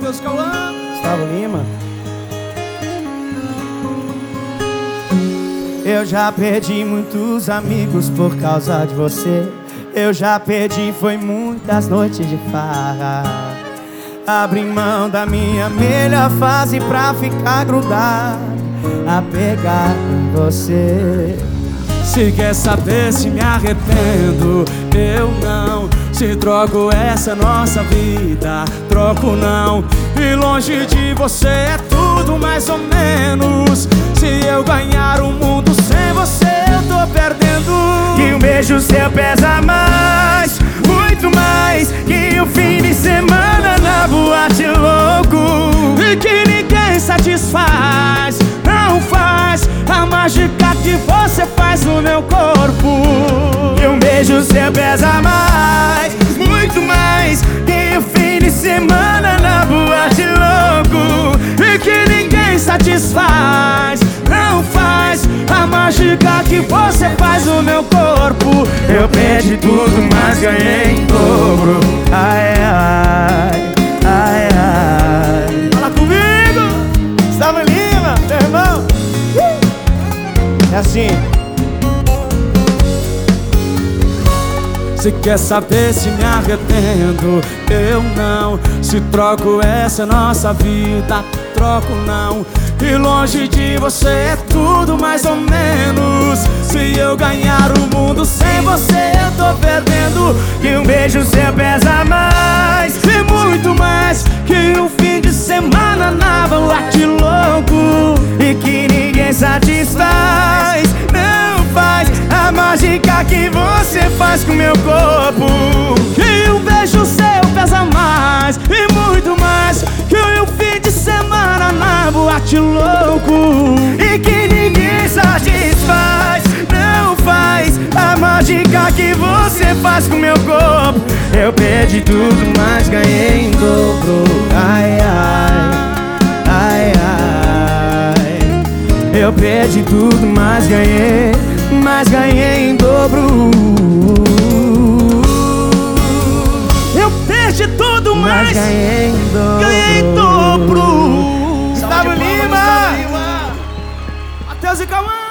Matheus Cauã, Gustavo Lima. Eu já perdi muitos amigos por causa de você. Eu já perdi, foi muitas noites de farra. Abri mão da minha melhor fase pra ficar grudado, apegado em você. se quer saber se me arrependo, eu não. Se troco essa nossa vida, troco não. E longe de você é tudo mais ou menos. Se eu ganhar o mundo sem você, eu tô perdendo. E um beijo seu pesa mais, muito mais que um fim de semana na boate louco. E que ninguém satisfaz, não faz a mágica que você faz no meu corpo. E um beijo seu pesa mais, muito mais que um fim de semana na boate louco. E que ninguém satisfaz, não faz a mágica que você faz no meu corpo. Eu perdi tudo, mas ganhei em dobro. Ai, ai, ai, ai. Fala comigo! Gustavo Lima, meu irmão. É assim. Se quer saber se me arrependo, eu não. Se troco essa nossa vida, troco não. E longe de você é tudo mais ou menos. Se eu ganhar o mundo sem você, eu tô perdendo. E um beijo seu pesa mais, e muito mais que um fim de semana na boate louco. e que ninguém satisfaz, não faz a mágica que você faz com meu corpo. E um beijo seu pesa mais, e muito mais que um fim de semana na boate louco. E que ninguém satisfaz, não faz a mágica que você faz com meu corpo. Eu perdi tudo, mas ganhei em dobro. Ai, ai, ai, ai. Eu perdi tudo, mas ganhei em dobro. Eu perdi tudo, mas ganhei em dobro. ganhei em dobro. Gustavo Lima, Matheus e Cauã.